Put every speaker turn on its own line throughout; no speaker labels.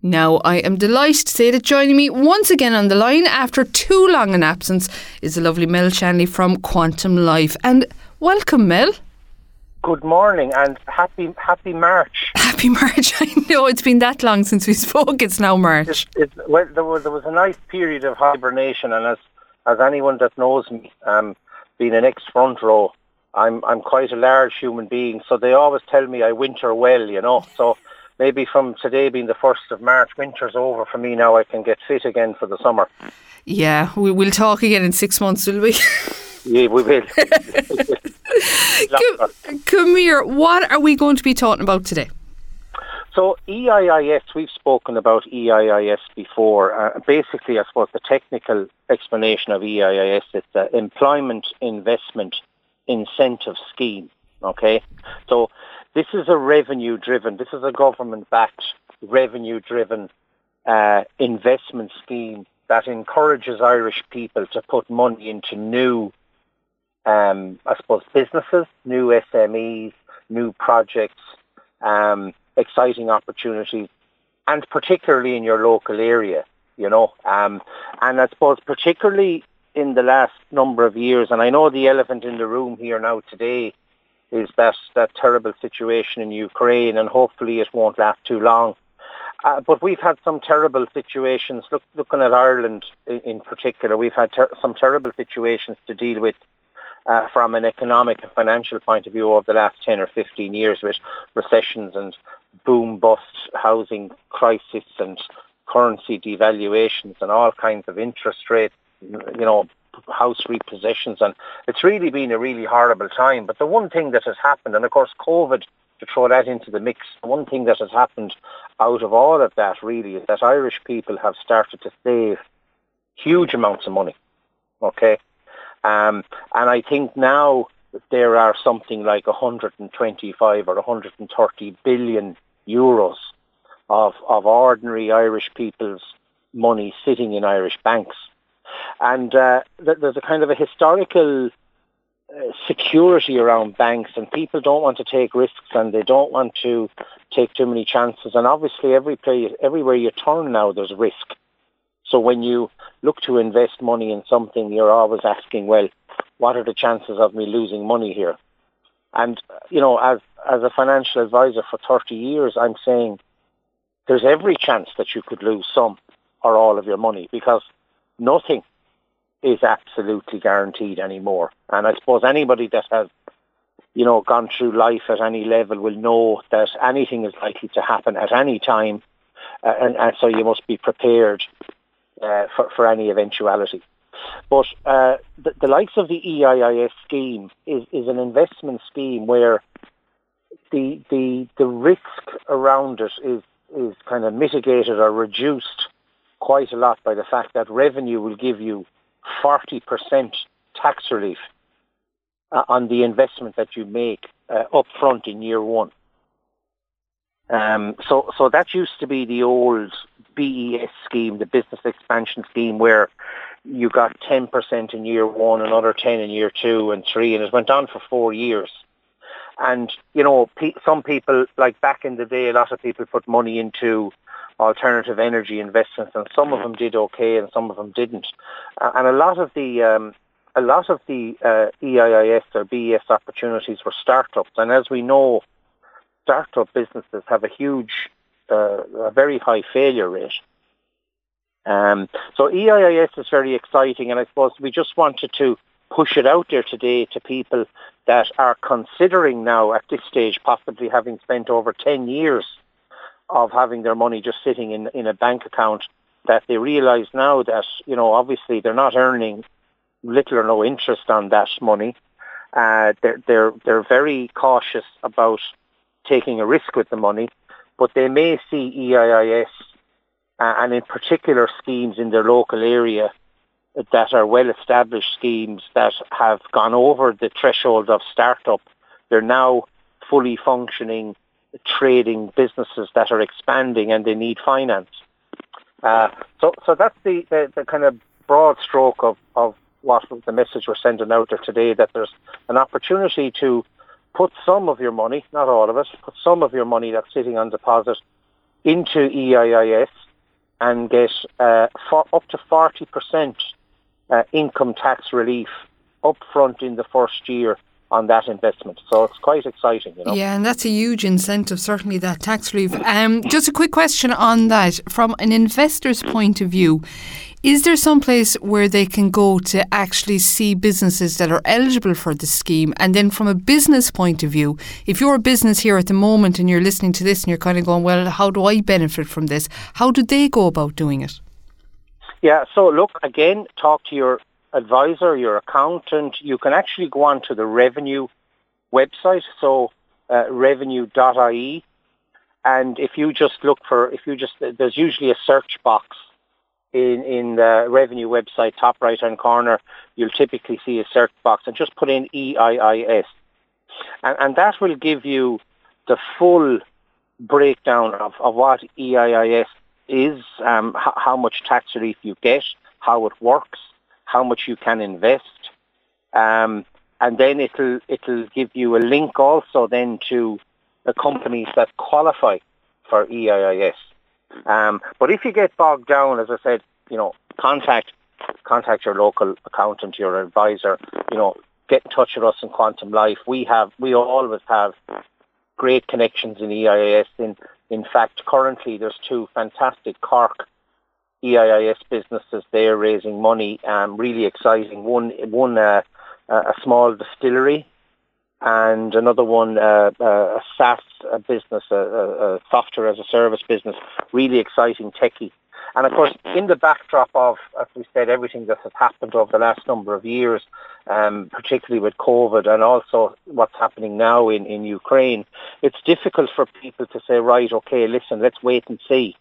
Now, I am delighted to say that joining me once again on the line after too long an absence is the lovely Mel Shanley from Quantum Life. And welcome, Mel.
Good morning and happy March.
Happy March. I know it's been that long since we spoke. It's now March.
Well, there was a nice period of hibernation, and as anyone that knows me, being an ex-front row, I'm quite a large human being, so they always tell me I winter well, you know. So maybe from today being the 1st of March, winter's over for me now. I can get fit again for the summer.
Yeah, we'll talk again in 6 months, will we?
Yeah, we will.
Come here, what are we going to be talking about today?
So EIIS, we've spoken about EIIS before. Basically, I suppose the technical explanation of EIIS is the Employment Investment Incentive Scheme. Okay, so this is a government-backed, revenue-driven investment scheme that encourages Irish people to put money into new, I suppose, businesses, new SMEs, new projects, exciting opportunities, and particularly in your local area, you know. And I suppose particularly in the last number of years, and I know the elephant in the room here now today is that terrible situation in Ukraine, and hopefully it won't last too long. But we've had some terrible situations, looking at Ireland in particular, we've had some terrible situations to deal with from an economic and financial point of view over the last 10 or 15 years, with recessions and boom-bust housing crisis and currency devaluations and all kinds of interest rates, you know, house repossessions, and it's really been a really horrible time. But the one thing that has happened, and of course COVID, to throw that into the mix, the one thing that has happened out of all of that really is that Irish people have started to save huge amounts of money, okay? And I think now there are something like 125 or 130 billion euros of ordinary Irish people's money sitting in Irish banks. And there's a kind of a historical security around banks, and people don't want to take risks and they don't want to take too many chances. And obviously everywhere you turn now, there's risk. So when you look to invest money in something, you're always asking, well, what are the chances of me losing money here? And, you know, as a financial advisor for 30 years, I'm saying there's every chance that you could lose some or all of your money, because nothing is absolutely guaranteed anymore. And I suppose anybody that has, you know, gone through life at any level will know that anything is likely to happen at any time. And so you must be prepared for any eventuality. But the likes of the EIIS scheme is an investment scheme where the risk around it is kind of mitigated or reduced quite a lot by the fact that revenue will give you 40% tax relief on the investment that you make up front in year one. So that used to be the old BES scheme, the Business Expansion Scheme, where you got 10% in year one, another 10 in year 2 and 3, and it went on for 4 years. And, you know, some people, like back in the day, a lot of people put money into alternative energy investments, and some of them did okay and some of them didn't. And a lot of the EIIS or BES opportunities were startups. And as we know, startup businesses have a very high failure rate. So EIIS is very exciting, and I suppose we just wanted to push it out there today to people that are considering now at this stage, possibly having spent over 10 years of having their money just sitting in a bank account, that they realise now that, you know, obviously they're not earning little or no interest on that money. They're very cautious about taking a risk with the money, but they may see EIIS and in particular schemes in their local area that are well-established schemes that have gone over the threshold of startup. They're now fully functioning trading businesses that are expanding and they need finance. So that's the kind of broad stroke of what the message we're sending out there today, that there's an opportunity to put some of your money, not all of it, put some of your money that's sitting on deposit into EIIS and get up to 40% income tax relief up front in the first year on that investment. So it's quite exciting, you know.
Yeah, and that's a huge incentive, certainly, that tax relief. Just a quick question on that. From an investor's point of view, is there some place where they can go to actually see businesses that are eligible for the scheme? And then from a business point of view, if you're a business here at the moment and you're listening to this and you're kind of going, well, how do I benefit from this? How do they go about doing it?
Yeah, so look, again, talk to your advisor, your accountant. You can actually go on to the Revenue website, so revenue.ie, and if you just there's usually a search box in the Revenue website, top right-hand corner. You'll typically see a search box, and just put in EIIS, and that will give you the full breakdown of what EIIS is, how much tax relief you get, how it works, how much you can invest, and then it'll give you a link also then to the companies that qualify for EIIS. But if you get bogged down, as I said, you know, contact your local accountant, your advisor. You know, get in touch with us in Quantum Life. We always have great connections in EIIS. In fact, currently there's two fantastic Cork EIIS businesses there raising money. Really exciting. One a small distillery, and another one a SaaS business, a software as a service business. Really exciting, techie. And of course, in the backdrop of, as we said, everything that has happened over the last number of years, particularly with COVID and also what's happening now in Ukraine, it's difficult for people to say, right, okay, listen, let's wait and see.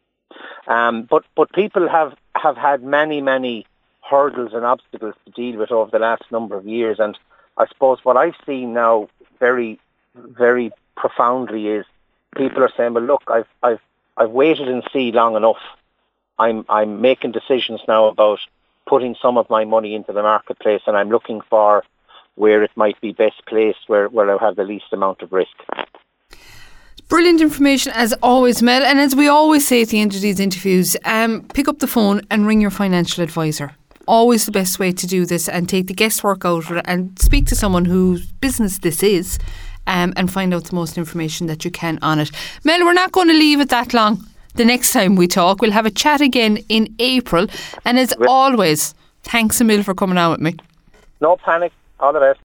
But people have had many hurdles and obstacles to deal with over the last number of years, and I suppose what I've seen now very, very profoundly is people are saying, well, look, I've waited and see long enough. I'm making decisions now about putting some of my money into the marketplace, and I'm looking for where it might be best placed, where I'll have the least amount of risk.
Brilliant information as always, Mel. And as we always say at the end of these interviews, pick up the phone and ring your financial advisor. Always the best way to do this, and take the guesswork out of it and speak to someone whose business this is, and find out the most information that you can on it. Mel, we're not going to leave it that long. The next time we talk, we'll have a chat again in April. And as always, thanks a mil for coming out with me.
No panic. All the best.